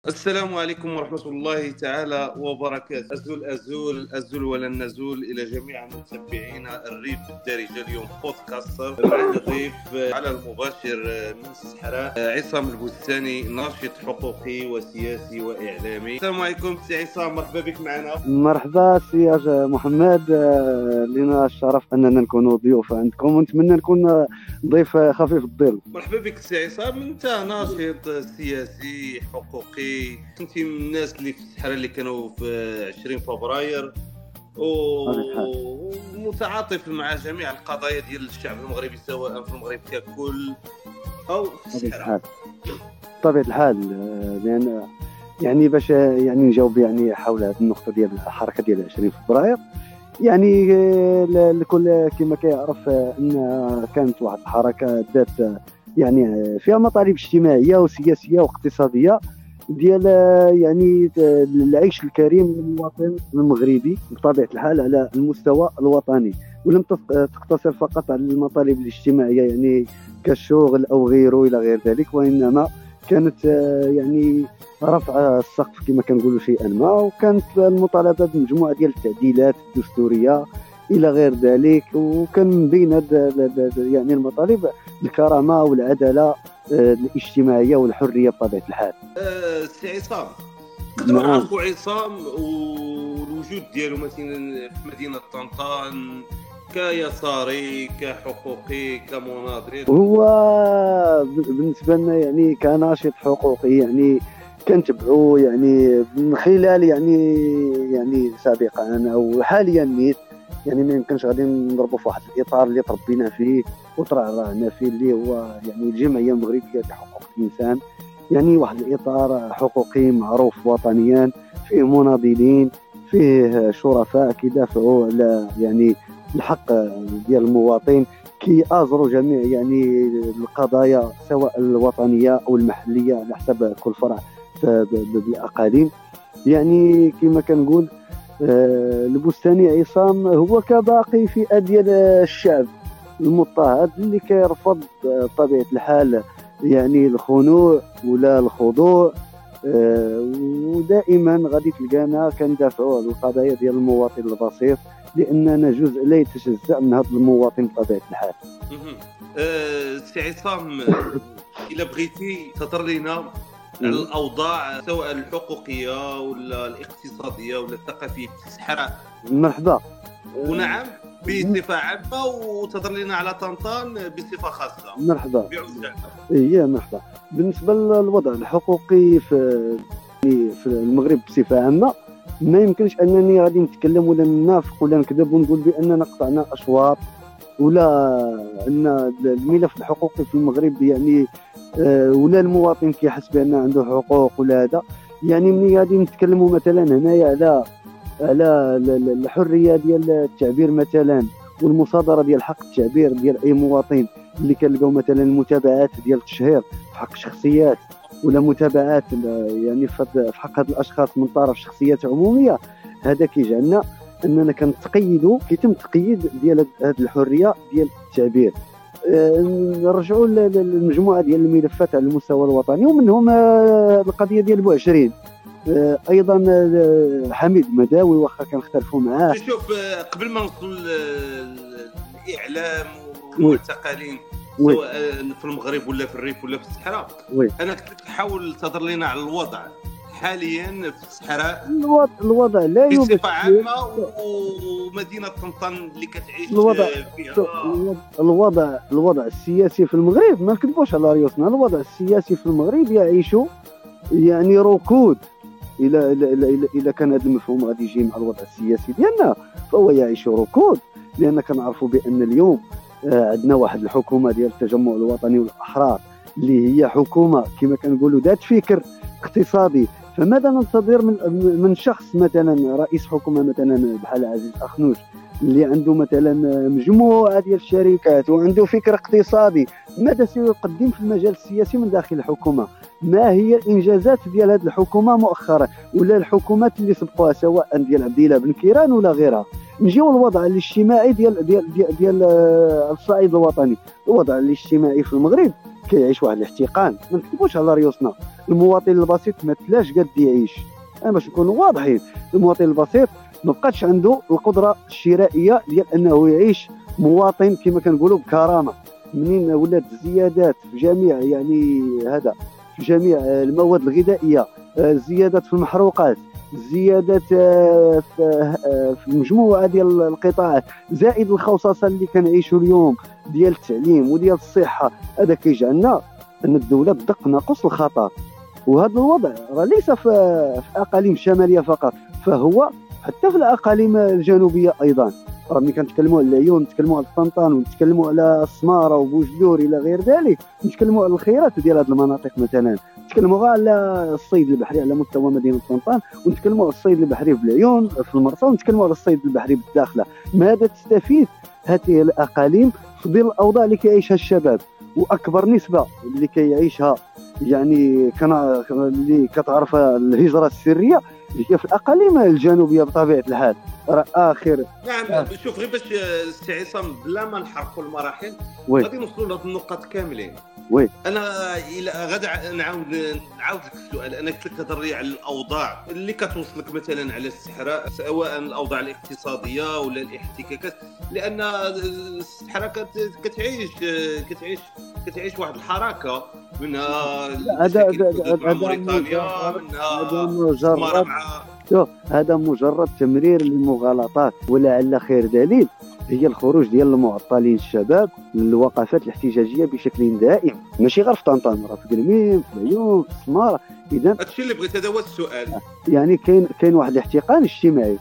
السلام عليكم ورحمة الله تعالى وبركاته. أزول ولا نزول إلى جميع متابعينا الريف الدارجة. اليوم بودكاستر معنا ضيف على المباشر من الصحراء، عصام البستاني، ناشط حقوقي وسياسي وإعلامي. السلام عليكم سي عصام، مرحبا بك معنا. مرحبا سي محمد، لنا الشرف أننا نكون ضيوف عندكم ونتمنى نكون ضيف خفيف الظل. مرحبا بك سي عصام، أنت ناشط سياسي حقوقي، كنتي من الناس اللي في الصحراء اللي كانوا في 20 فبراير ومتعاطف مع جميع القضايا ديال الشعب المغربي، سواء في المغرب ككل أو في الصحراء. بطبيعة الحال، لأن يعني باش يعني نجاوب يعني حول هذه النقطة ديال الحركة ديال 20 فبراير. يعني الكل كما كيعرف أن كانت واحد الحركة ذات يعني فيها مطالب اجتماعية وسياسية واقتصادية ديال يعني العيش الكريم للمواطن المغربي بطبيعة الحال على المستوى الوطني، ولم تقتصر فقط على المطالب الاجتماعية يعني كالشغل أو غيره إلى غير ذلك، وإنما كانت يعني رفع السقف كما كنقولوا شيئا ما، وكانت المطالبة بمجموعة ديال التعديلات الدستورية إلى غير ذلك. وكان بين يعني المطالب الكرامة والعدالة الاجتماعية والحرية بطبيعة الحال. سي عصام، نقدروا نعرفوا عصام والوجود ديالو مثلا في مدينة طنطا كيساري كحقوقي كمناضل؟ هو بالنسبة لنا يعني كناشط حقوقي يعني كنتبعوا يعني من خلال يعني سابقا او حاليا نيت يعني ما يمكنش غادي نضربوا في واحد الاطار اللي تربينا فيه وترعرعنا فيه، اللي هو يعني الجمعيه المغربيه لحقوق الانسان. يعني واحد الاطار حقوقي معروف وطنيا، فيه مناضلين، فيه شرفاء كيدافعوا على يعني الحق ديال المواطن، كيآزروا جميع يعني القضايا سواء الوطنيه او المحليه على حسب كل فرع بالاقاليم. يعني كما كنقول البستاني عصام هو كباقي فئة ديال الشعب المضطهد اللي كيرفض بطبيعة الحال يعني الخنوع ولا الخضوع، ودائما غادي تلقانا كندافعوا على القضايا ديال المواطن البسيط، لأننا جزء لا يتجزأ من هذا المواطن بطبيعة الحال. سي عصام، إلا بغيتي تهضر لينا على الأوضاع سواء الحقوقية ولا الاقتصادية ولا الثقافية في الصحراء. مرحبا. ونعم بصفة عامة، وتهضر لنا على طنطان بصفة خاصة. مرحبا. مرحبا. بالنسبة للوضع الحقوقي في المغرب بصفة عامة، ما يمكنش أنني غادي نتكلم ولا ننافق ولا نكذب ونقول بأننا قطعنا أشواط ولا أن الملف الحقوقي في المغرب يعني ولا المواطن كيحس بأن عنده حقوق ولا هذا. يعني ملي غادي نتكلموا مثلا هنايا على الحريه ديال التعبير مثلا والمصادره ديال حق التعبير ديال اي مواطن، اللي كنلقاو مثلا المتابعات ديال التشهير في حق شخصيات ولا متابعات يعني في حق هاد الاشخاص من طرف شخصيات عموميه، هذا كيجعلنا اننا كنتقيدوا، كيتم تقييد ديال هذه الحريه ديال التعبير. نرجعوا للمجموعه ديال الملفات على المستوى الوطني، ومنهم القضيه ديال بوعشرين، ايضا حميد مداوي واخا كنختلفوا معاه. شوف، قبل ما نوصل للاعلام والمعتقلين سواء في المغرب ولا في الريف ولا في الصحراء، انا كنت حاول تهضر لنا على الوضع حاليا في الصحراء. الوضع لا يوجد بصفة عامة، ومدينة طنطا اللي كتعيش فيها الوضع السياسي في المغرب، ما نكذبوش على ريوسنا، الوضع السياسي في المغرب يعيش يعني ركود. إلى كان هذا المفهوم غادي يجي مع الوضع السياسي ديالنا، فهو يعيش ركود، لأن كنعرفوا بأن اليوم عندنا واحد الحكومة ديال التجمع الوطني والأحرار اللي هي حكومة كما كنقولوا ذات فكر اقتصادي. فماذا ننتظر من شخص مثلا رئيس حكومة مثلا بحال عزيز أخنوش اللي عنده مثلا مجموعة ديال الشركات وعنده فكر اقتصادي؟ ماذا سيقدم في المجال السياسي من داخل الحكومة؟ ما هي الانجازات ديال هذه الحكومه مؤخرا ولا الحكومات اللي سبقوها سواء ديال عبد الله بن كيران ولا غيرها؟ نجيو الوضع الاجتماعي ديال الصعيد الوطني. الوضع الاجتماعي في المغرب كيعيش واحد الاحتقان. ما نكتبوش على ريوسنا، المواطن البسيط ما تلاش قد يعيش. انا باش نكونوا واضحين، المواطن البسيط ما بقاتش عنده القدره الشرائيه ديال انه يعيش مواطن كما كنقولوا بكرامه. منين ولات الزيادات في جميع يعني هذا في جميع المواد الغذائيه، الزيادات في المحروقات، الزيادات في مجموعه ديال القطاعات، زائد الخصاصه اللي كنعيشوا اليوم ديال التعليم وديال الصحه، هذا كيجعلنا ان الدوله تدق ناقوس الخطر. وهذا الوضع راه ليس في الاقاليم الشماليه فقط، فهو حتى في الاقاليم الجنوبيه ايضا. راه ملي كنتكلموا على العيون، نتكلموا على طنطان، ونتكلموا على السماره وبوجدور الى غير ذلك، نتكلموا على الخيرات ديال هذه المناطق مثلا، نتكلموا غير على الصيد البحري على مستوى مدينه طنطان، ونتكلموا على الصيد البحري في العيون في المرسى، ونتكلموا على الصيد البحري بالداخله. ماذا تستفيد هذه الاقاليم في ظل الاوضاع اللي كيعيشها الشباب؟ واكبر نسبه اللي كيعيشها يعني اللي كتعرف الهجره السريه هي في الاقاليم الجنوبيه بطبيعه الحال. راه اخر نعم. شوف غير باش سي عصام بلا ما نحرقوا المراحل غادي نوصلوا لهاد النقط كاملين. وي انا غادا نعاود لك السؤال. انا قلت لك هضر لي على الاوضاع اللي كتوصلك مثلا على الصحراء، سواء الاوضاع الاقتصاديه ولا الاحتكاكات، لان الصحراء كتعيش واحد الحركه منها موريتانيا، منها هذا مجرد تمرير للمغالطات. ولعل خير دليل هي الخروج ديال المعطلين الشباب للوقفات الاحتجاجيه بشكل دائم، ماشي غير في طنطا، راه في قرميم، في العيون، في السماره. اذا هادشي اللي بغيت، هذا هو السؤال. يعني كاين واحد الاحتقان اجتماعي.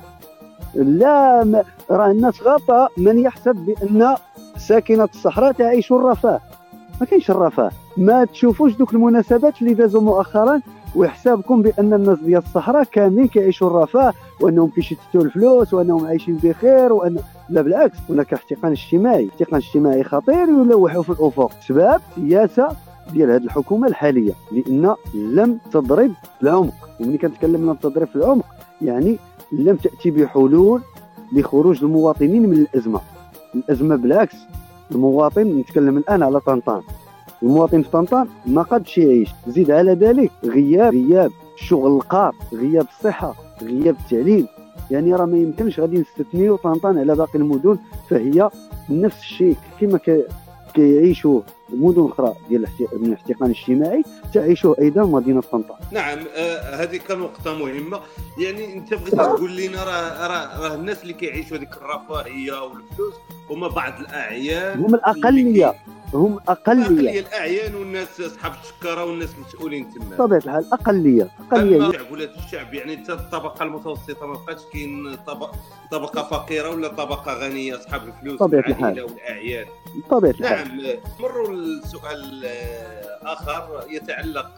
لا راه الناس غلطه من يحسب بان ساكنه الصحراء تعيش الرفاه. ما كاينش الرفاه. ما تشوفوش دوك المناسبات اللي دازوا مؤخرا ويحسابكم بان الناس ديال الصحراء كاملين كيعيشوا الرفاه وانهم كيشتتوا الفلوس وانهم عايشين بخير لا بالعكس، هناك احتقان اجتماعي خطير يلوح في الافق سبب سياسه ديال هذه الحكومه الحاليه، لان لم تضرب في العمق. وملي كنتكلم لم تضرب في العمق يعني لم تاتي بحلول لخروج المواطنين من الازمه. بالعكس، المواطن، نتكلم الان على طنطان، المواطن في طنطان ما قدش يعيش. زيد على ذلك غياب الشغل القار، غياب الصحه، غياب التعليم. يعني راه ما يمكنش غادي نستثنيو طنطان على باقي المدن، فهي نفس الشيء كما كيعيشوا مدن اخرى ديال من الاحتقان الاجتماعي تعيشوه ايضا مدينه طنطا. نعم. هذه كنقطه مهمه. يعني انت بغيت تقول لنا راه الناس اللي كيعيشوا هذيك الرفاهيه والفلوس هما بعض الاعيان، هم الاقليه، هم اقليه الاعيان والناس اصحاب الشكاره والناس المسؤولين تما. طبيعه الحال اقليه ولاد الشعب. يعني انت الطبقه المتوسطه ما بقاش كاين طبقه فقيره ولا طبقه غنيه، اصحاب الفلوس والعائله والاعيان. طبيعه الحال. نعم. مروا لسؤال اخر يتعلق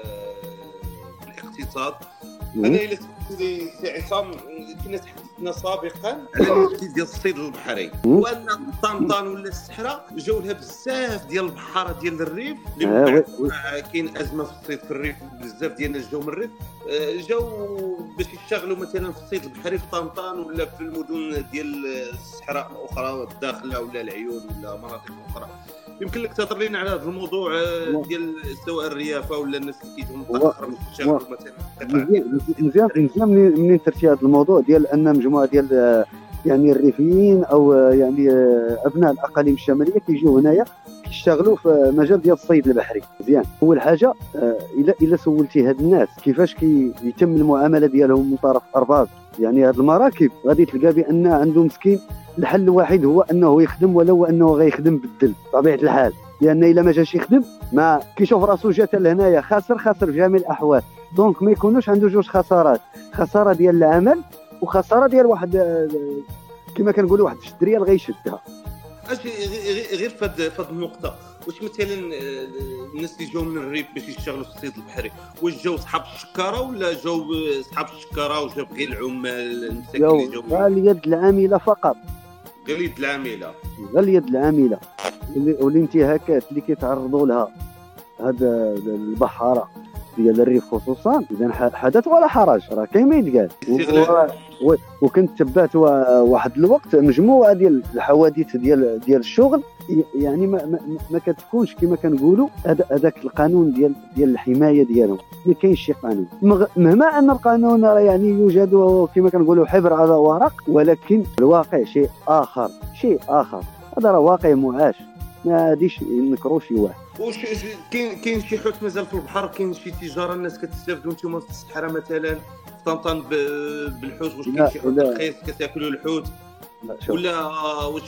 بالاقتصاد. انا الى سي عصام كنا تحدثنا سابقا على المشكل ديال الصيد البحري، وان طنطان ولا الصحراء جاو لها بزاف ديال البحاره ديال الريف اللي كاين ازمه في الصيد في الريف، بزاف ديال الناس جاو من الريف جاو باش يشتغلوا مثلا في الصيد البحري في طنطان ولا في المدن ديال الصحراء الاخرى الداخله ولا العيون ولا مناطق اخرى. يمكن لك تهضر لنا على هذا الموضوع ديال سواء الريافه ولا الناس اللي كيجيو متاخر باش يشتغلوا مثلا. مزيان منين درتي هذا الموضوع ديال ان مجموعه ديال يعني الريفيين او يعني ابناء الاقاليم الشماليه كيجيو هنايا كيشتغلوا في مجال ديال الصيد البحري. مزيان. اول حاجه الا سولتي هاد الناس كيفاش كيتم المعامله ديالهم من طرف ارباب يعني هاد المراكب، غادي تلقى بان عنده مسكين الحل الوحيد هو انه يخدم، ولو انه غيخدم بالدل طبيعه الحال، لان الا ما جاش يخدم ما كيشوف راسو جات لهنايا خاسر في جميع الاحوال. دونك ما يكونوش عنده جوج خسارات، خساره ديال العمل وخساره ديال واحد كما كنقولوا واحد الشدريه اللي غيشدها. غير في هذه النقطه، واش مثلا الناس اللي جاوا من الريف باش يشتغلوا في الصيد البحري واش جاوا صحاب الشكاره ولا جاوا صحاب الشكاره وجاب غير العمال المساكين اللي جاوا غير اليد العامله فقط؟ غير اليد العامله والانتهاكات اللي كيتعرضوا لها هاد البحاره ديال الريف خصوصا اذا حدث ولا حرج، راه كاين ما يتقال. وكنت تبعت واحد الوقت مجموعه ديال الحوادث ديال الشغل، يعني ما كتكونش كما كنقولوا هذاك القانون ديال الحمايه ديالهم، ما كاينش شي قانون مهما ان القانون يعني يوجد كما كنقولوا حبر على ورق، ولكن الواقع شيء اخر. هذا راه واقع معاش، ما غاديش نكرو شي واحد. واش كاين شي حوت مازال في البحر؟ كاين شي تجاره الناس كتستافدوا نتوما في الصحراء مثلا في طنطا بالحوت؟ واش كاين شي حوت رخيص كتاكلوا الحوت ولا واش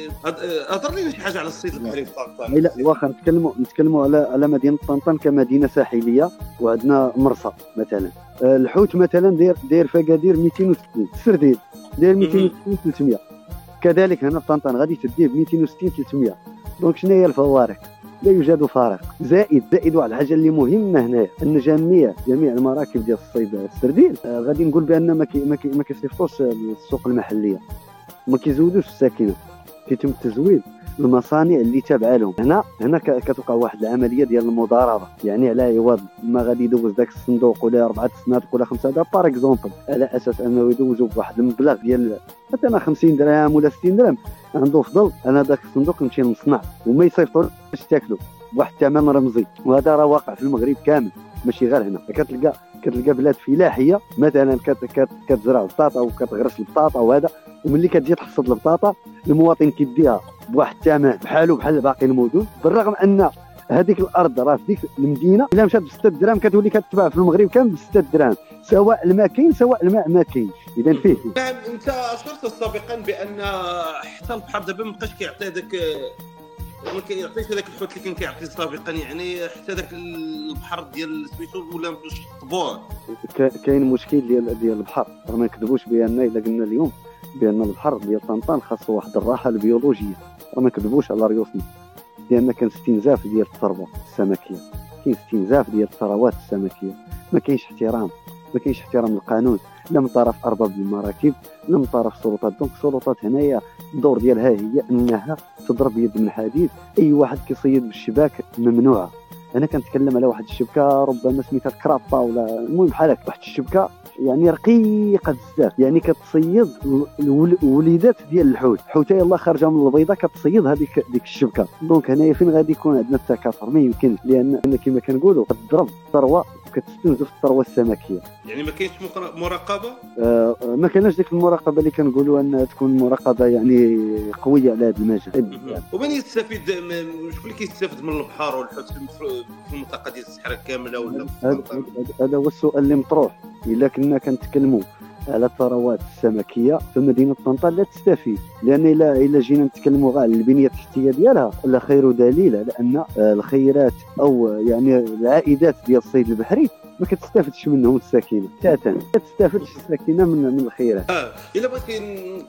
هضر لينا شي حاجه على الصيد البحري في طنطا؟ لا واخا نتكلموا على مدينه طنطا كمدينه ساحليه، وعندنا مرسى مثلا. الحوت مثلا داير فقادير 260، السردين داير 260 300، كذلك هنا في طنطا غادي تديه ب 260 300. دونك شنو هي الفوارق؟ لا يوجد فارق. زائد واحد الحاجه اللي مهمه هنا، ان جميع المراكب ديال الصيد السردين غادي نقول بان ما كيصيفطوش السوق المحليه، ما كيزودوش الساكنه، كيتم التزويد المصانع اللي تابعه لهم. هنا كتوقع واحد العمليه ديال المضاربه، يعني على عوض ما غادي يدوز داك الصندوق ولا 4 سنوات ولا 5 دابا باغ اكزومبل، على اساس انه يدوزوا بواحد المبلغ ديال مثلا 50 درهم ولا 60 درهم، عنده فضل انا داك الصندوق نمشي نصنع وما يصيفطوش تاكلوا بواحد الثمن رمزي. وهذا راه واقع في المغرب كامل، ماشي غير هنا. كتلقى بلاد فلاحيه مثلا كتزرع بطاطا وكتغرس البطاطا وهذا، وملي كتجي تحصد البطاطا المواطن كيديها بواحد الثمن بحال باقي المدن، بالرغم ان هذيك الارض راه في ديك المدينه الا مشات ب 6 درهم كتولي كتباع في المغرب كامل ب 6 درهم، سواء الماء كاين سواء الماء ما كاينش. اذا فيه نعم. انت اشرت سابقا بان حتى البحر دابا ما بقاش كيعطي هذاك، ما كيعطيش هذاك الحوت اللي كان كيعطي سابقا، يعني حتى ذاك البحر ديال سميتو ولا مابقاش طبوع. كاين مشكل ديال البحر، راه ما نكذبوش بان الا قلنا اليوم بان البحر ديال طنطا خاصو واحد الراحه البيولوجيه، راه ما نكذبوش على ريوسنا، لان كان استنزاف ديال الثروه السمكيه، كاين استنزاف ديال الثروات السمكيه، ما كاينش احترام للقانون، لا من طرف ارباب المراكب لا من طرف السلطات. دونك السلطات هنايا الدور ديالها هي انها تضرب يد من حديد، اي واحد كيصيد بالشباك ممنوعه. انا كنتكلم على واحد الشبكه ربما سميتها الكرابا ولا المهم بحال هكا، واحد الشبكه يعني رقيقه بزاف، يعني كتصيد الوليدات ديال الحوت، حوته يلاه خارجه من البيضه كتصيد هذيك الشبكه. دونك هنايا فين غادي يكون عندنا التكاثر؟ ما يمكنش، لان كما كنقولوا كتضرب الثروه وكتستنزف الثروه السمكيه. يعني ما كاينش مراقبه؟ ما كانش ديك المراقبه اللي كنقولوا انها تكون مراقبه يعني قويه على هذا المجال. ومن يستفيد؟ شكون اللي كيستافد من البحر والحوت في المنطقه ديال الصحراء كامله ولا؟ هذا هو السؤال اللي مطروح. الا كنا كنتكلموا على الثروات السمكيه فمدينه طنطا لا تستفيد، لان الا جينا نتكلموا على البنيه التحتيه ديالها لا خير دليل على ان الخيرات او يعني العائدات ديال الصيد البحري ما كتستافدش منهم الساكنه، ما كتستافدش الساكنه من الخيرات. الا بغيت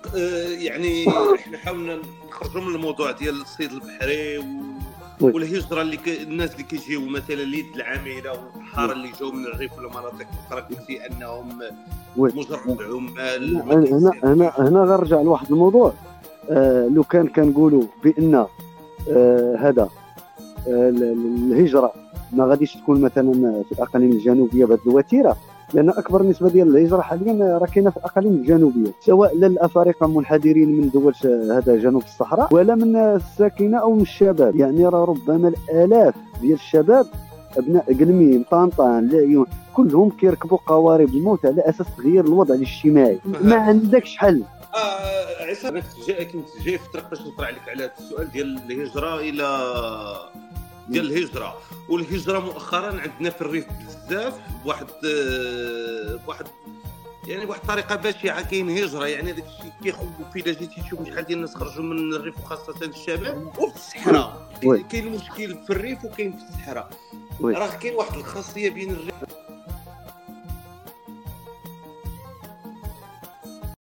يعني احنا حاولنا نخرجوا من الموضوع ديال الصيد البحري والهجره اللي الناس اللي كيجيو مثلا اليد العامله والبحار اللي جاوا من الريف ولا مناطق اخرى، قلتي انهم مجرد عمال. هنا غنرجع لواحد الموضوع. لو كنقولوا بان هذا الهجره ما غاديش تكون مثلا في الاقاليم الجنوبيه بهذه الوتيره، لان اكبر نسبه ديال الهجره حاليا راه كاينه في الاقاليم الجنوبيه، سواء الافارقه منحدرين من دول هذا جنوب الصحراء ولا من الساكنه او من الشباب. يعني راه ربما الالاف ديال الشباب ابناء قلميم طنطا العيون كلهم كيركبوا قوارب الموت على اساس تغيير الوضع الاجتماعي. ما عندكش حل. عيسى كنت جاي في الطريق باش نطرح عليك على هذا السؤال ديال الهجره الى ديال الهجره. والهجره مؤخرا عندنا في الريف بزاف بواحد يعني بواحد الطريقه بشعه. كاين هجره يعني داك الشيء كيخوف فيه. الا جيتي تشوف شحال ديال الناس خرجوا من الريف وخاصه الشباب وفي الصحراء. كاين مشكل في الريف وكاين في الصحراء. راه كاين واحد الخاصيه بين الريف